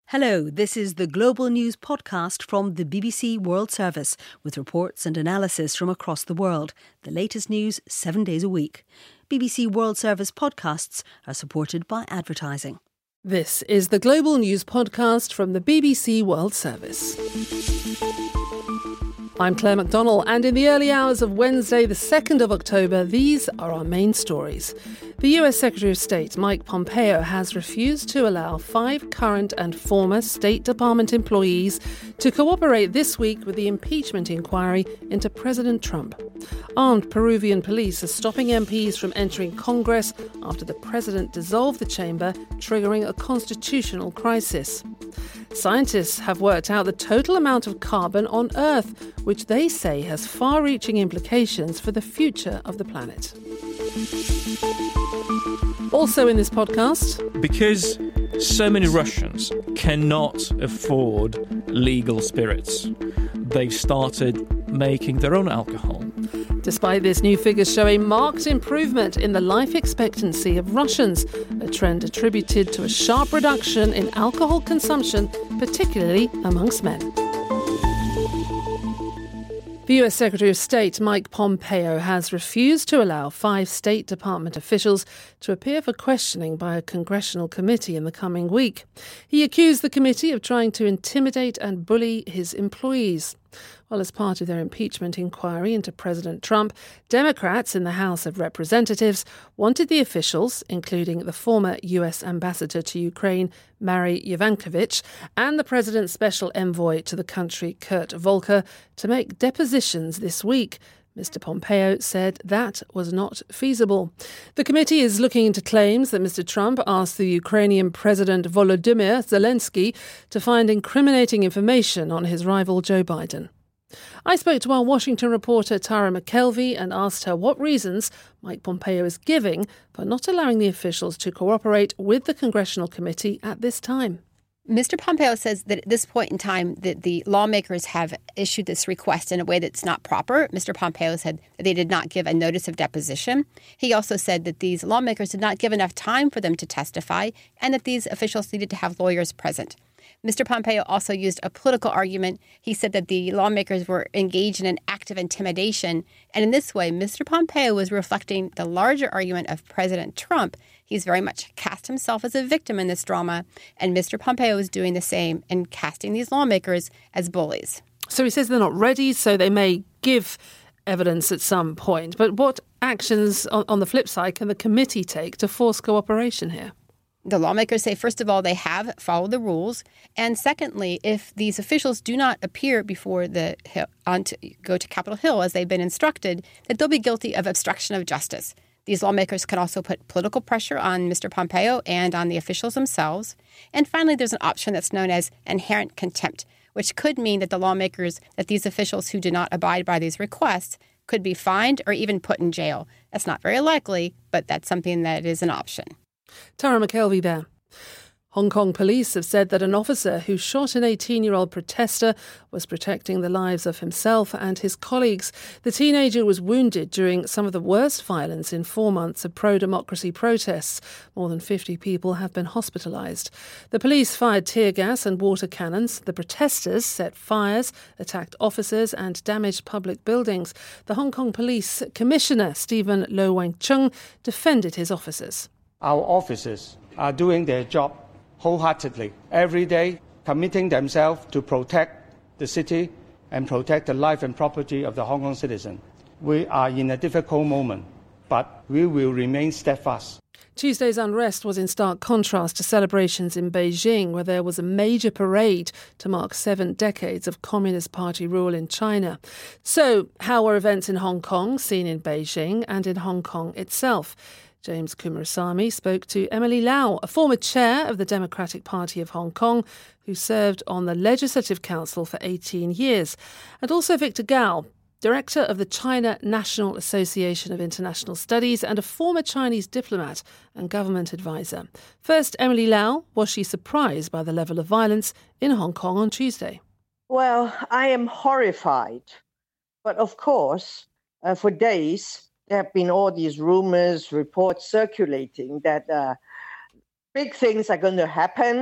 Hello, this is the Global News podcast from the BBC World Service with reports and analysis from across the world. The latest news 7 days a week. BBC World Service podcasts are supported by advertising. This is the Global News podcast from the BBC World Service. I'm Claire McDonnell, and in the early hours of Wednesday, the 2nd of October, these are our main stories. The US Secretary of State, Mike Pompeo, has refused to allow 5 current and former State Department employees to cooperate this week with the impeachment inquiry into President Trump. Armed Peruvian police are stopping MPs from entering Congress after the president dissolved the chamber, triggering a constitutional crisis. Scientists have worked out the total amount of carbon on Earth, which they say has far-reaching implications for the future of the planet. Also in this podcast, because so many Russians cannot afford legal spirits, they've started making their own alcohol. Despite this, new figures show a marked improvement in the life expectancy of Russians, a trend attributed to a sharp reduction in alcohol consumption, particularly amongst men. The US Secretary of State, Mike Pompeo, has refused to allow 5 State Department officials to appear for questioning by a congressional committee in the coming week. He accused the committee of trying to intimidate and bully his employees. Well, as part of their impeachment inquiry into President Trump, Democrats in the House of Representatives wanted the officials, including the former US ambassador to Ukraine, Mary Yovanovitch, and the president's special envoy to the country, Kurt Volker, to make depositions this week. Mr. Pompeo said that was not feasible. The committee is looking into claims that Mr. Trump asked the Ukrainian President Volodymyr Zelensky to find incriminating information on his rival Joe Biden. I spoke to our Washington reporter Tara McKelvey and asked her what reasons Mike Pompeo is giving for not allowing the officials to cooperate with the congressional committee at this time. Mr. Pompeo says that at this point in time that the lawmakers have issued this request in a way that's not proper. Mr. Pompeo said that they did not give a notice of deposition. He also said that these lawmakers did not give enough time for them to testify and that these officials needed to have lawyers present. Mr. Pompeo also used a political argument. He said that the lawmakers were engaged in an act of intimidation. And in this way, Mr. Pompeo was reflecting the larger argument of President Trump. He's very much cast himself as a victim in this drama. And Mr. Pompeo is doing the same and casting these lawmakers as bullies. So he says they're not ready, so they may give evidence at some point. But what actions on the flip side can the committee take to force cooperation here? The lawmakers say, first of all, they have followed the rules. And secondly, if these officials do not appear before go to Capitol Hill as they've been instructed, that they'll be guilty of obstruction of justice. These lawmakers can also put political pressure on Mr. Pompeo and on the officials themselves. And finally, there's an option that's known as inherent contempt, which could mean that that these officials who do not abide by these requests could be fined or even put in jail. That's not very likely, but that's something that is an option. Tara McKelvey there. Hong Kong police have said that an officer who shot an 18-year-old protester was protecting the lives of himself and his colleagues. The teenager was wounded during some of the worst violence in 4 months of pro-democracy protests. More than 50 people have been hospitalised. The police fired tear gas and water cannons. The protesters set fires, attacked officers and damaged public buildings. The Hong Kong Police Commissioner, Stephen Lo Wang Chung, defended his officers. Our officers are doing their job wholeheartedly, every day, committing themselves to protect the city and protect the life and property of the Hong Kong citizen. We are in a difficult moment, but we will remain steadfast. Tuesday's unrest was in stark contrast to celebrations in Beijing, where there was a major parade to mark 7 decades of Communist Party rule in China. So, how were events in Hong Kong seen in Beijing and in Hong Kong itself? James Coomarasamy spoke to Emily Lau, a former chair of the Democratic Party of Hong Kong, who served on the Legislative Council for 18 years, and also Victor Gao, director of the China National Association of International Studies and a former Chinese diplomat and government advisor. First, Emily Lau, was she surprised by the level of violence in Hong Kong on Tuesday? Well, I am horrified. But of course, for days, there have been all these rumors, reports circulating that big things are going to happen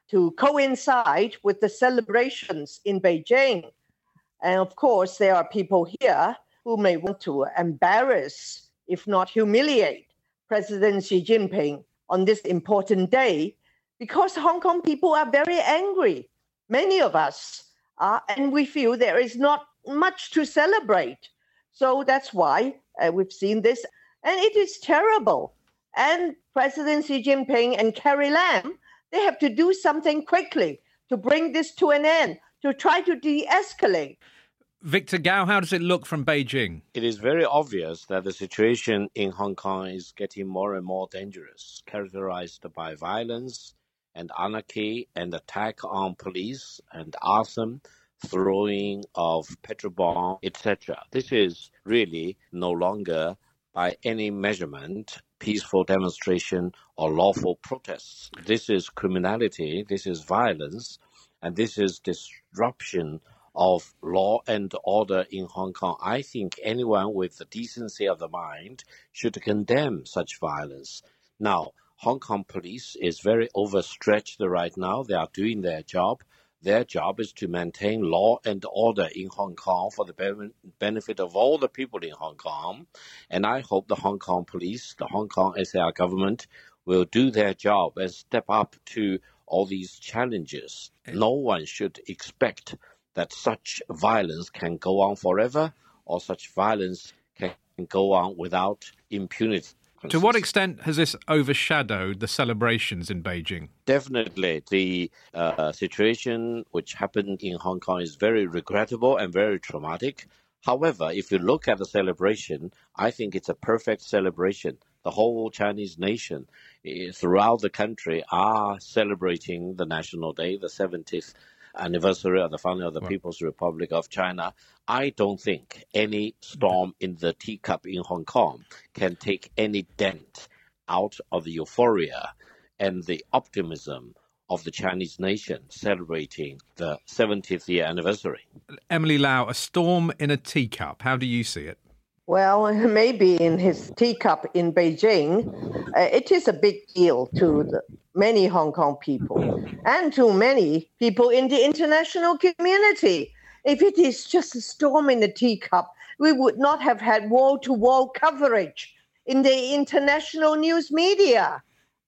to coincide with the celebrations in Beijing. And of course, there are people here who may want to embarrass, if not humiliate, President Xi Jinping on this important day, because Hong Kong people are very angry. Many of us are, and we feel there is not much to celebrate. So that's why we've seen this. And it is terrible. And President Xi Jinping and Carrie Lam, they have to do something quickly to bring this to an end, to try to de-escalate. Victor Gao, how does it look from Beijing? It is very obvious that the situation in Hong Kong is getting more and more dangerous, characterized by violence and anarchy and attack on police and arson, throwing of petrol bomb, etc. This is really no longer, by any measurement, peaceful demonstration or lawful protests. This is criminality, this is violence, and this is disruption of law and order in Hong Kong. I think anyone with the decency of the mind should condemn such violence. Now, Hong Kong police is very overstretched right now. They are doing their job. Their job is to maintain law and order in Hong Kong for the benefit of all the people in Hong Kong. And I hope the Hong Kong police, the Hong Kong SAR government, will do their job and step up to all these challenges. No one should expect that such violence can go on forever, or such violence can go on without impunity. To what extent has this overshadowed the celebrations in Beijing? Definitely. The situation which happened in Hong Kong is very regrettable and very traumatic. However, if you look at the celebration, I think it's a perfect celebration. The whole Chinese nation throughout the country are celebrating the National Day, the 70th anniversary of the founding of the People's Republic of China. I don't think any storm in the teacup in Hong Kong can take any dent out of the euphoria and the optimism of the Chinese nation celebrating the 70th year anniversary. Emily Lau, a storm in a teacup. How do you see it? Well, maybe in his teacup in Beijing, it is a big deal to many Hong Kong people and to many people in the international community. If it is just a storm in a teacup, we would not have had wall-to-wall coverage in the international news media.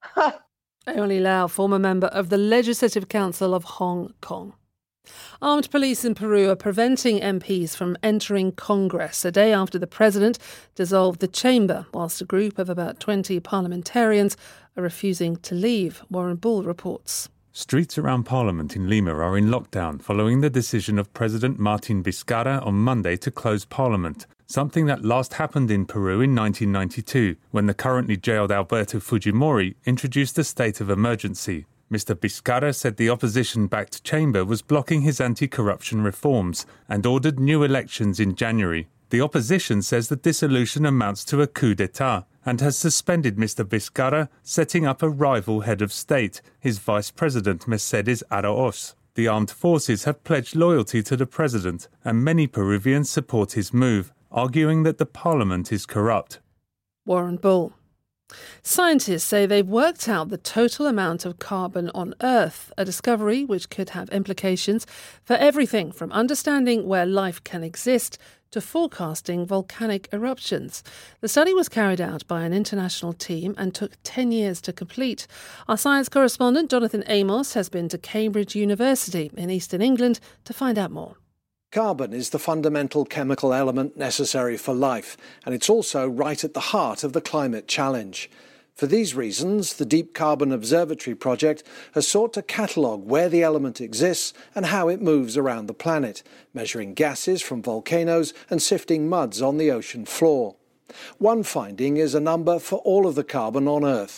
Emily Lau, former member of the Legislative Council of Hong Kong. Armed police in Peru are preventing MPs from entering Congress a day after the president dissolved the chamber, whilst a group of about 20 parliamentarians are refusing to leave. Warren Bull reports. Streets around Parliament in Lima are in lockdown following the decision of President Martin Vizcarra on Monday to close Parliament, something that last happened in Peru in 1992, when the currently jailed Alberto Fujimori introduced a state of emergency. Mr. Vizcarra said the opposition-backed chamber was blocking his anti-corruption reforms and ordered new elections in January. The opposition says the dissolution amounts to a coup d'etat and has suspended Mr. Vizcarra, setting up a rival head of state, his vice president Mercedes Araoz. The armed forces have pledged loyalty to the president, and many Peruvians support his move, arguing that the parliament is corrupt. Warren Bull. Scientists say they've worked out the total amount of carbon on Earth, a discovery which could have implications for everything from understanding where life can exist to forecasting volcanic eruptions. The study was carried out by an international team and took 10 years to complete. Our science correspondent Jonathan Amos has been to Cambridge University in eastern England to find out more. Carbon is the fundamental chemical element necessary for life, and it's also right at the heart of the climate challenge. For these reasons, the Deep Carbon Observatory project has sought to catalogue where the element exists and how it moves around the planet, measuring gases from volcanoes and sifting muds on the ocean floor. One finding is a number for all of the carbon on Earth,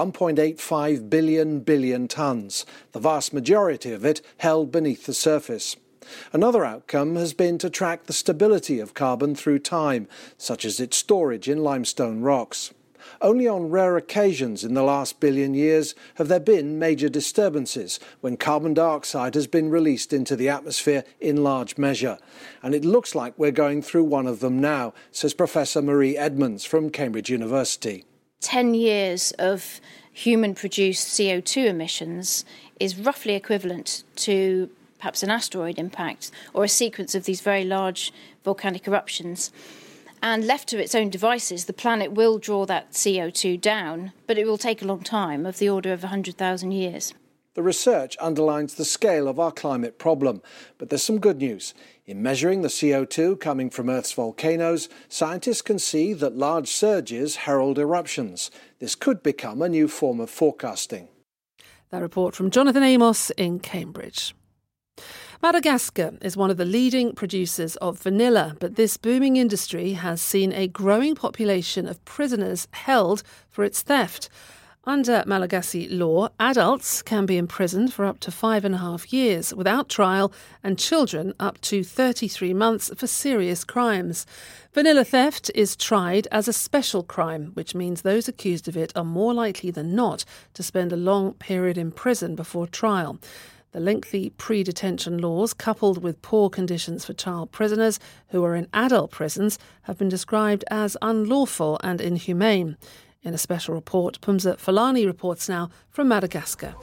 1.85 billion tonnes, the vast majority of it held beneath the surface. Another outcome has been to track the stability of carbon through time, such as its storage in limestone rocks. Only on rare occasions in the last billion years have there been major disturbances when carbon dioxide has been released into the atmosphere in large measure. And it looks like we're going through one of them now, says Professor Marie Edmonds from Cambridge University. 10 years of human-produced CO2 emissions is roughly equivalent to perhaps an asteroid impact or a sequence of these very large volcanic eruptions. And left to its own devices, the planet will draw that CO2 down, but it will take a long time, of the order of 100,000 years. The research underlines the scale of our climate problem, but there's some good news. In measuring the CO2 coming from Earth's volcanoes, scientists can see that large surges herald eruptions. This could become a new form of forecasting. That report from Jonathan Amos in Cambridge. Madagascar is one of the leading producers of vanilla, but this booming industry has seen a growing population of prisoners held for its theft. Under Malagasy law, adults can be imprisoned for up to 5.5 years without trial, and children up to 33 months for serious crimes. Vanilla theft is tried as a special crime, which means those accused of it are more likely than not to spend a long period in prison before trial. The lengthy pre-detention laws, coupled with poor conditions for child prisoners who are in adult prisons, have been described as unlawful and inhumane. In a special report, Pumza Falani reports now from Madagascar.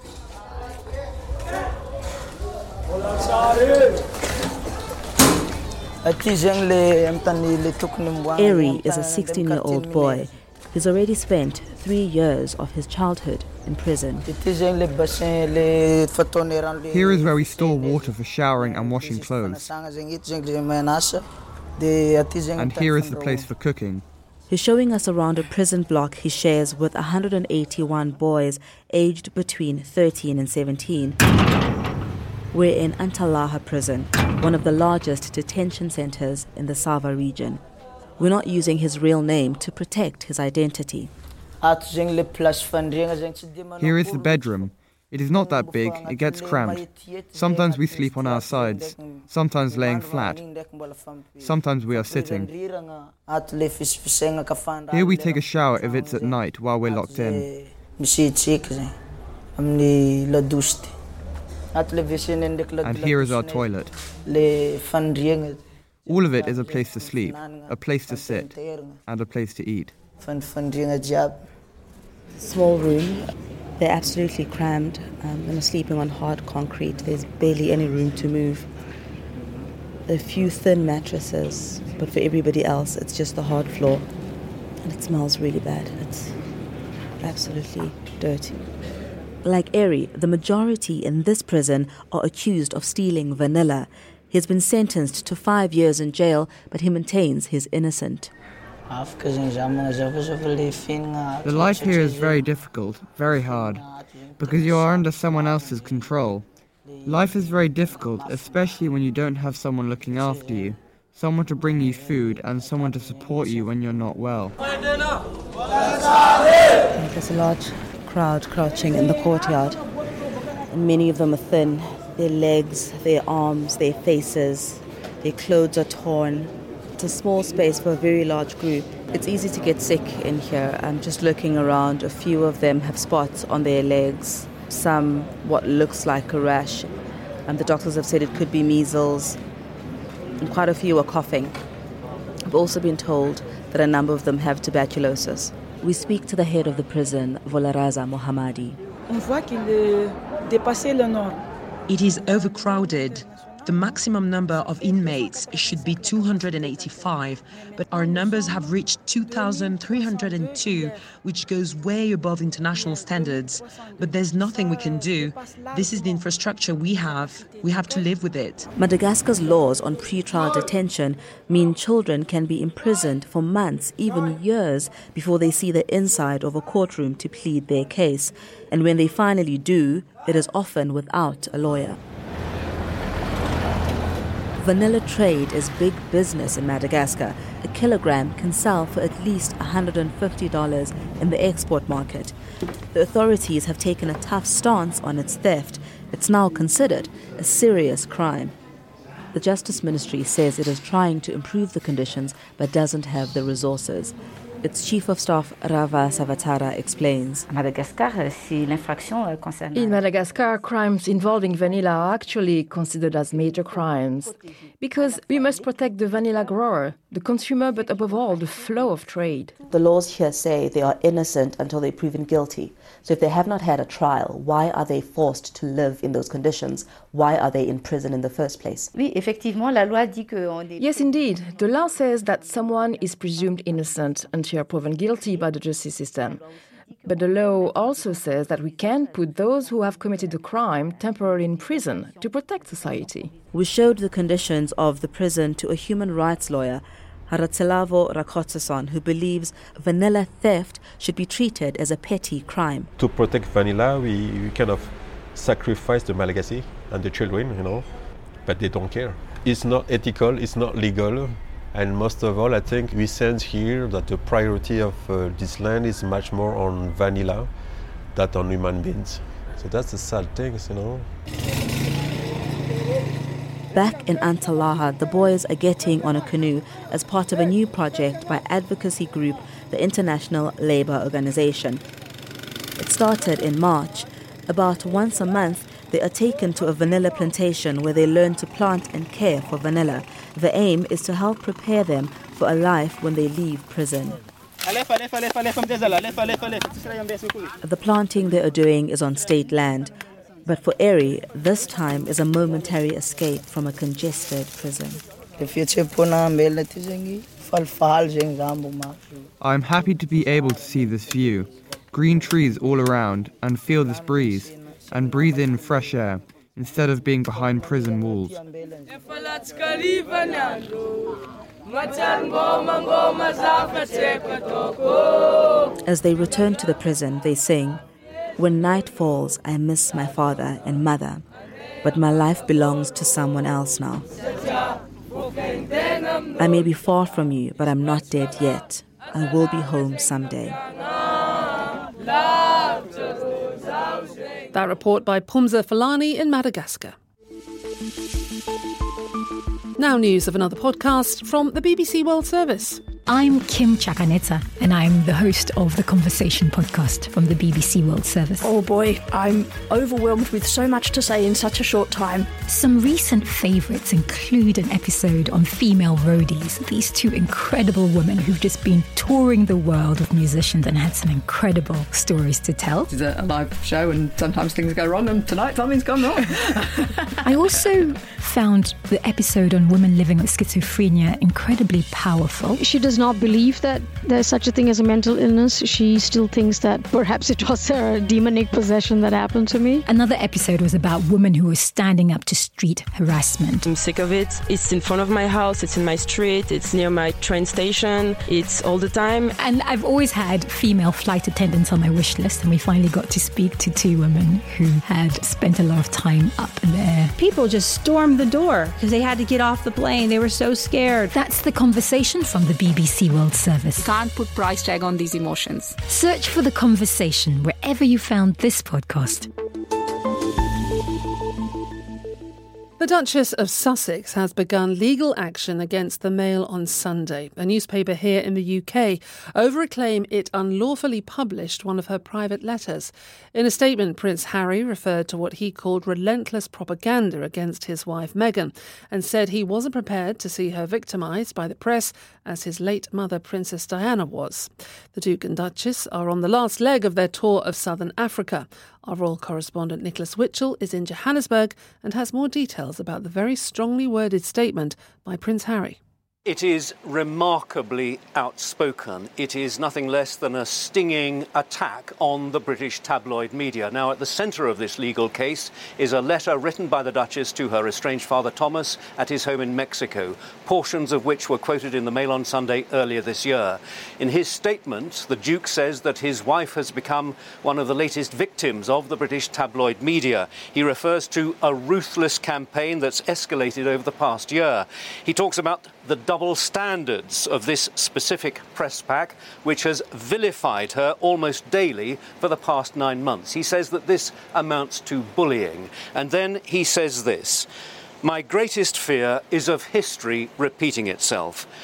Eri is a 16-year-old boy. He's already spent 3 years of his childhood in prison. Here is where we store water for showering and washing clothes. And here is the place for cooking. He's showing us around a prison block he shares with 181 boys aged between 13 and 17. We're in Antalaha prison, one of the largest detention centres in the Sava region. We're not using his real name to protect his identity. Here is the bedroom. It is not that big, it gets cramped. Sometimes we sleep on our sides, sometimes laying flat. Sometimes we are sitting. Here we take a shower if it's at night while we're locked in. And here is our toilet. All of it is a place to sleep, a place to sit, and a place to eat. Small room. They're absolutely crammed and are sleeping on hard concrete. There's barely any room to move. A few thin mattresses, but for everybody else, it's just the hard floor. And it smells really bad. It's absolutely dirty. Like Eri, the majority in this prison are accused of stealing vanilla. He has been sentenced to 5 years in jail, but he maintains he's innocent. The life here is very difficult, very hard, because you are under someone else's control. Life is very difficult, especially when you don't have someone looking after you, someone to bring you food and someone to support you when you're not well. There's a large crowd crouching in the courtyard, and many of them are thin. Their legs, their arms, their faces, their clothes are torn. It's a small space for a very large group. It's easy to get sick in here. I'm just looking around. A few of them have spots on their legs, some what looks like a rash. The doctors have said it could be measles, and quite a few are coughing. I've also been told that a number of them have tuberculosis. We speak to the head of the prison, Volaraza Mohammadi. It is overcrowded. The maximum number of inmates should be 285, but our numbers have reached 2,302, which goes way above international standards. But there's nothing we can do. This is the infrastructure we have. We have to live with it. Madagascar's laws on pre-trial detention mean children can be imprisoned for months, even years, before they see the inside of a courtroom to plead their case. And when they finally do, it is often without a lawyer. Vanilla trade is big business in Madagascar. A kilogram can sell for at least $150 in the export market. The authorities have taken a tough stance on its theft. It's now considered a serious crime. The Justice Ministry says it is trying to improve the conditions but doesn't have the resources. Its Chief of Staff Rava Savatara explains. In Madagascar, crimes involving vanilla are actually considered as major crimes because we must protect the vanilla grower, the consumer, but above all, the flow of trade. The laws here say they are innocent until they're proven guilty. So if they have not had a trial, why are they forced to live in those conditions? Why are they in prison in the first place? Yes, indeed. The law says that someone is presumed innocent until proven guilty by the justice system. But the law also says that we can put those who have committed the crime temporarily in prison to protect society. We showed the conditions of the prison to a human rights lawyer, Haratselavo Rakotsason, who believes vanilla theft should be treated as a petty crime. To protect vanilla, we kind of sacrifice the Malagasy and the children, but they don't care. It's not ethical, it's not legal, and most of all, I think we sense here that the priority of this land is much more on vanilla than on human beings. So that's the sad thing, Back in Antalaha, the boys are getting on a canoe as part of a new project by advocacy group, the International Labour Organization. It started in March. About once a month, they are taken to a vanilla plantation where they learn to plant and care for vanilla. The aim is to help prepare them for a life when they leave prison. The planting they are doing is on state land. But for Eri, this time is a momentary escape from a congested prison. I'm happy to be able to see this view, green trees all around, and feel this breeze, and breathe in fresh air, instead of being behind prison walls. As they return to the prison, they sing, "When night falls, I miss my father and mother, but my life belongs to someone else now. I may be far from you, but I'm not dead yet. I will be home someday." That report by Pumza Falani in Madagascar. Now news of another podcast from the BBC World Service. I'm Kim Chakaneta, and I'm the host of the Conversation podcast from the BBC World Service. Oh boy, I'm overwhelmed with so much to say in such a short time. Some recent favourites include an episode on female roadies, these two incredible women who've just been touring the world with musicians and had some incredible stories to tell. It's a live show and sometimes things go wrong, and tonight something's gone wrong. I also found the episode on women living with schizophrenia incredibly powerful. She does not believe that there's such a thing as a mental illness. She still thinks that perhaps it was a demonic possession that happened to me. Another episode was about women who were standing up to street harassment. I'm sick of it. It's in front of my house, it's in my street, it's near my train station, it's all the time. And I've always had female flight attendants on my wish list, and we finally got to speak to two women who had spent a lot of time up in the air. People just stormed the door because they had to get off the plane. They were so scared. That's The Conversation from the BBC World Service. You can't put price tag on these emotions. Search for The Conversation wherever you found this podcast. The Duchess of Sussex has begun legal action against the Mail on Sunday, a newspaper here in the UK, over a claim it unlawfully published one of her private letters. In a statement, Prince Harry referred to what he called relentless propaganda against his wife Meghan and said he wasn't prepared to see her victimised by the press as his late mother Princess Diana was. The Duke and Duchess are on the last leg of their tour of southern Africa. Our royal correspondent Nicholas Witchell is in Johannesburg and has more details about the very strongly worded statement by Prince Harry. It is remarkably outspoken. It is nothing less than a stinging attack on the British tabloid media. Now, at the centre of this legal case is a letter written by the Duchess to her estranged father Thomas at his home in Mexico, portions of which were quoted in the Mail on Sunday earlier this year. In his statement, the Duke says that his wife has become one of the latest victims of the British tabloid media. He refers to a ruthless campaign that's escalated over the past year. He talks about the double standards of this specific press pack, which has vilified her almost daily for the past 9 months. He says that this amounts to bullying. And then he says this: "My greatest fear is of history repeating itself.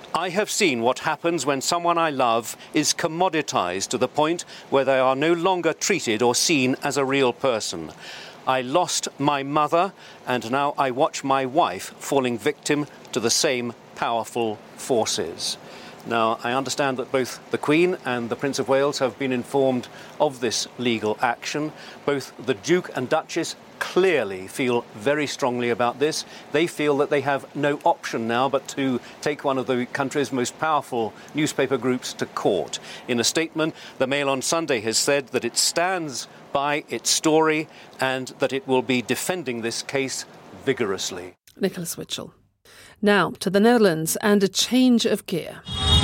I have seen what happens when someone I love is commoditized to the point where they are no longer treated or seen as a real person. I lost my mother, and now I watch my wife falling victim to the same powerful forces. Now, I understand that both the Queen and the Prince of Wales have been informed of this legal action. Both the Duke and Duchess clearly feel very strongly about this. They feel that they have no option now but to take one of the country's most powerful newspaper groups to court. In a statement, the Mail on Sunday has said that it stands by its story and that it will be defending this case vigorously. Nicholas Witchell. Now to the Netherlands and a change of gear.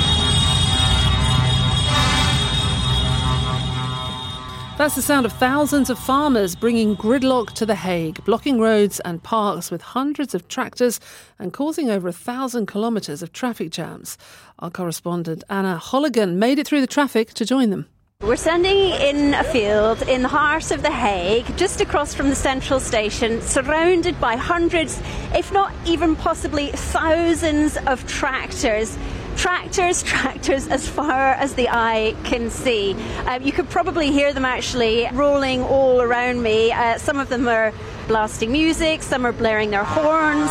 That's the sound of thousands of farmers bringing gridlock to The Hague, blocking roads and parks with hundreds of tractors and causing over 1,000 kilometres of traffic jams. Our correspondent Anna Holligan made it through the traffic to join them. We're standing in a field in the heart of The Hague, just across from the central station, surrounded by hundreds, if not even possibly thousands of tractors. Tractors as far as the eye can see. You could probably hear them actually rolling all around me. Some of them are blasting music, some are blaring their horns.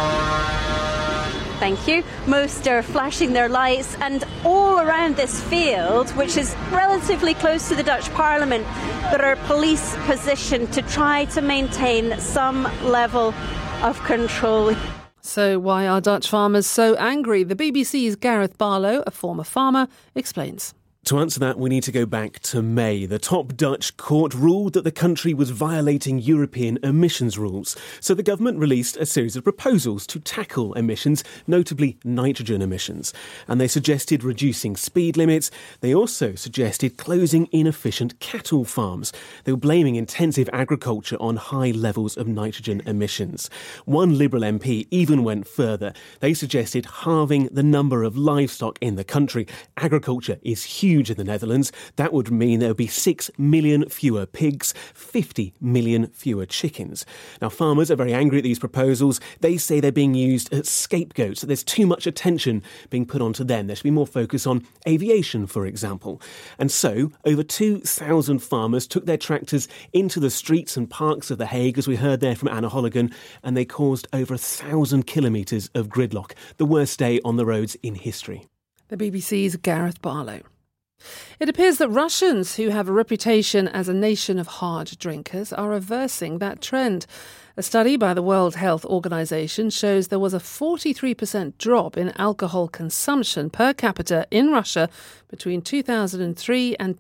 Thank you. Most are flashing their lights, and all around this field, which is relatively close to the Dutch Parliament, there are police positioned to try to maintain some level of control. So why are Dutch farmers so angry? The BBC's Gareth Barlow, a former farmer, explains. To answer that, we need to go back to May. The top Dutch court ruled that the country was violating European emissions rules. So the government released a series of proposals to tackle emissions, notably nitrogen emissions. And they suggested reducing speed limits. They also suggested closing inefficient cattle farms. They were blaming intensive agriculture on high levels of nitrogen emissions. One Liberal MP even went further. They suggested halving the number of livestock in the country. Agriculture is huge in the Netherlands. That would mean there would be 6 million fewer pigs, 50 million fewer chickens. Now, farmers are very angry at these proposals. They say they're being used as scapegoats, that there's too much attention being put onto them. There should be more focus on aviation, for example. And so, over 2,000 farmers took their tractors into the streets and parks of The Hague, as we heard there from Anna Holligan, and they caused over 1,000 kilometres of gridlock, the worst day on the roads in history. The BBC's Gareth Barlow. It appears that Russians, who have a reputation as a nation of hard drinkers, are reversing that trend. A study by the World Health Organization shows there was a 43% drop in alcohol consumption per capita in Russia between 2003 and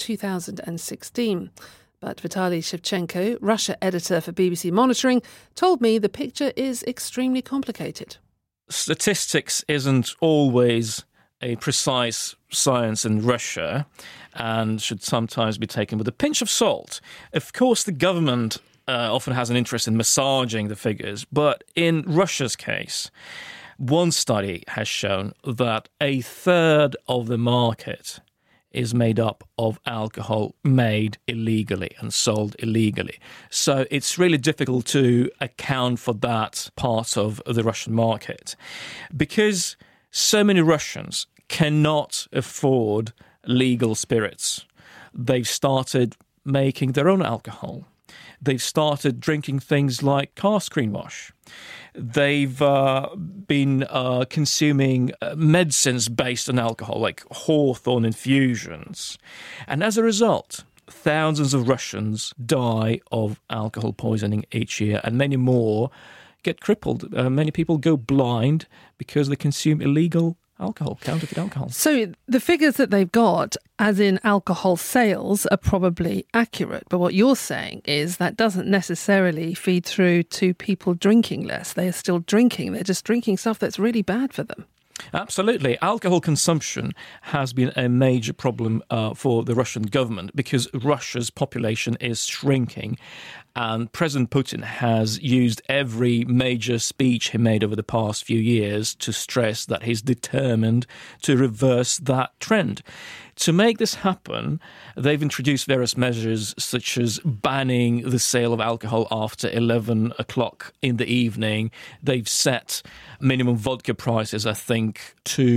2016. But Vitaly Shevchenko, Russia editor for BBC Monitoring, told me the picture is extremely complicated. Statistics isn't always a precise science in Russia and should sometimes be taken with a pinch of salt. Of course, the government often has an interest in massaging the figures, but in Russia's case, one study has shown that a third of the market is made up of alcohol made illegally and sold illegally. So it's really difficult to account for that part of the Russian market because so many Russians cannot afford legal spirits. They've started making their own alcohol. They've started drinking things like car screen wash. They've been consuming medicines based on alcohol, like hawthorn infusions. And as a result, thousands of Russians die of alcohol poisoning each year, and many more get crippled. Many people go blind because they consume illegal alcohol, counterfeit alcohol. So the figures that they've got, as in alcohol sales, are probably accurate. But what you're saying is that doesn't necessarily feed through to people drinking less. They are still drinking. They're just drinking stuff that's really bad for them. Absolutely. Alcohol consumption has been a major problem for the Russian government because Russia's population is shrinking And President Putin has used every major speech he made over the past few years to stress that he's determined to reverse that trend. To make this happen, they've introduced various measures such as banning the sale of alcohol after 11 o'clock in the evening. They've set minimum vodka prices, I think,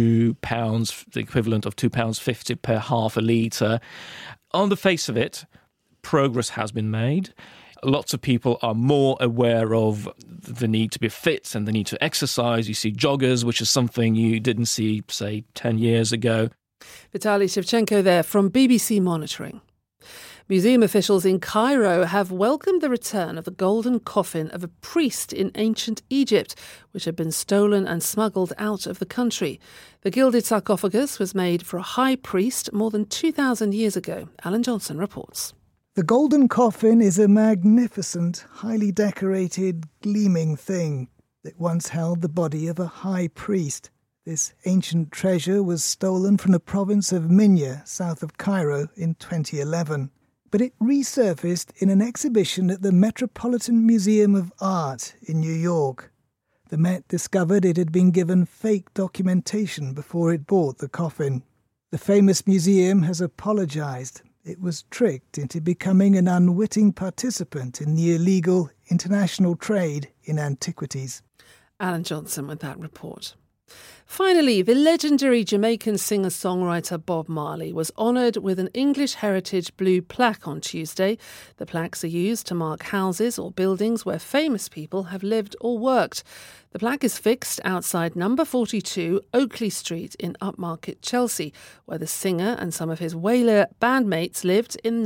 £2, the equivalent of £2.50 per half a litre. On the face of it, progress has been made. Lots of people are more aware of the need to be fit and the need to exercise. You see joggers, which is something you didn't see, say, 10 years ago. Vitaly Shevchenko there from BBC Monitoring. Museum officials in Cairo have welcomed the return of the golden coffin of a priest in ancient Egypt, which had been stolen and smuggled out of the country. The gilded sarcophagus was made for a high priest more than 2,000 years ago. Alan Johnson reports. The golden coffin is a magnificent, highly decorated, gleaming thing that once held the body of a high priest. This ancient treasure was stolen from the province of Minya, south of Cairo, in 2011. But it resurfaced in an exhibition at the Metropolitan Museum of Art in New York. The Met discovered it had been given fake documentation before it bought the coffin. The famous museum has apologized. It was tricked into becoming an unwitting participant in the illegal international trade in antiquities. Alan Johnson with that report. Finally, the legendary Jamaican singer-songwriter Bob Marley was honoured with an English Heritage Blue plaque on Tuesday. The plaques are used to mark houses or buildings where famous people have lived or worked. The plaque is fixed outside number 42 Oakley Street in Upmarket, Chelsea, where the singer and some of his Wailer bandmates lived in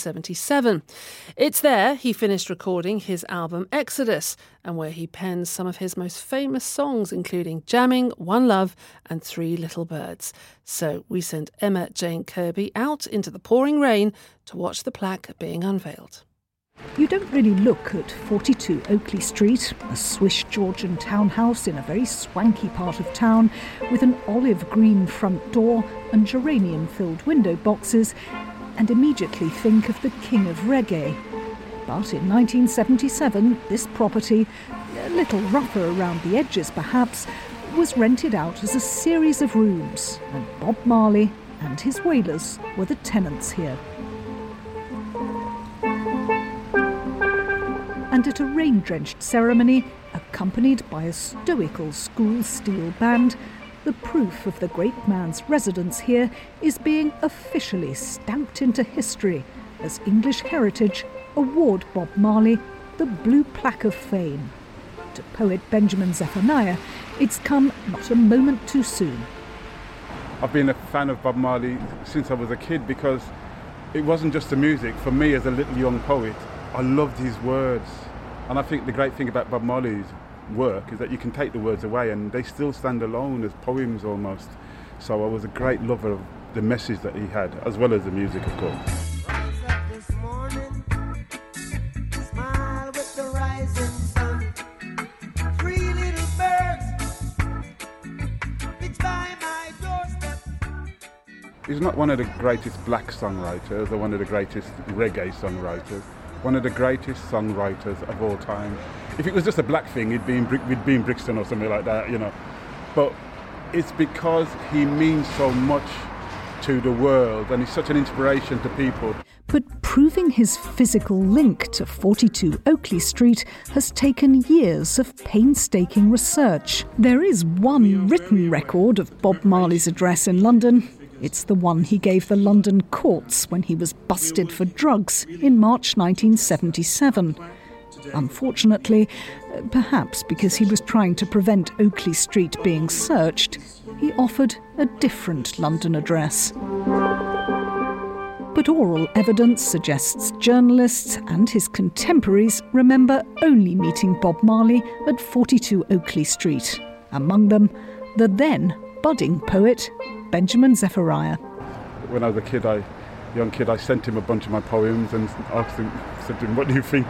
1977. It's there he finished recording his album Exodus, and where he penned some of his most famous songs, including Jamming, One Love and Three Little Birds. So we sent Emma Jane Kirby out into the pouring rain to watch the plaque being unveiled. You don't really look at 42 Oakley Street, a Swiss Georgian townhouse in a very swanky part of town with an olive green front door and geranium-filled window boxes, and immediately think of the king of reggae. But in 1977, this property, a little rougher around the edges perhaps, was rented out as a series of rooms, and Bob Marley and his Wailers were the tenants here. And at a rain-drenched ceremony, accompanied by a stoical school steel band, the proof of the great man's residence here is being officially stamped into history as English Heritage award Bob Marley the Blue Plaque of Fame. To poet Benjamin Zephaniah, it's come not a moment too soon. I've been a fan of Bob Marley since I was a kid because it wasn't just the music. For me as a little young poet, I loved his words. And I think the great thing about Bob Marley's work is that you can take the words away and they still stand alone as poems almost. So I was a great lover of the message that he had, as well as the music, of course. He's not one of the greatest black songwriters or one of the greatest reggae songwriters. One of the greatest songwriters of all time. If it was just a black thing, we'd be in Brixton or something like that, you know. But it's because he means so much to the world and he's such an inspiration to people. But proving his physical link to 42 Oakley Street has taken years of painstaking research. There is one written record of Bob Marley's address in London. It's the one he gave the London courts when he was busted for drugs in March 1977. Unfortunately, perhaps because he was trying to prevent Oakley Street being searched, he offered a different London address. But oral evidence suggests journalists and his contemporaries remember only meeting Bob Marley at 42 Oakley Street. Among them, the then budding poet Benjamin Zephaniah. When I was a young kid, I sent him a bunch of my poems and said to him, "What do you think?"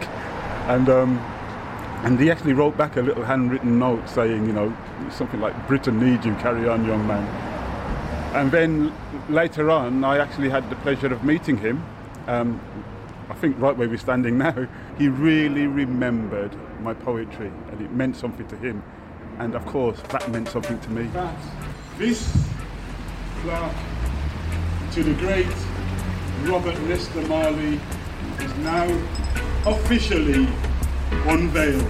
And he actually wrote back a little handwritten note saying, you know, something like, "Britain needs you, carry on, young man." And then later on, I actually had the pleasure of meeting him. I think right where we're standing now, he really remembered my poetry and it meant something to him. And of course, that meant something to me. This plaque to the great Robert Nesta Marley is now officially unveiled.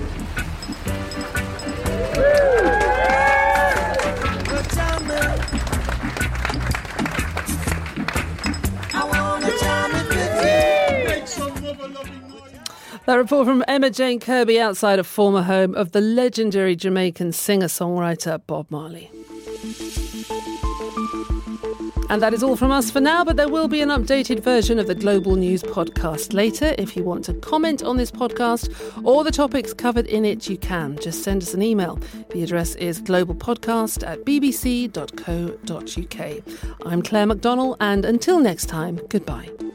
That report from Emma Jane Kirby outside a former home of the legendary Jamaican singer-songwriter Bob Marley. And that is all from us for now, but there will be an updated version of the Global News podcast later. If you want to comment on this podcast or the topics covered in it, you can. Just send us an email. The address is globalpodcast@bbc.co.uk. I'm Claire McDonnell, and until next time, goodbye.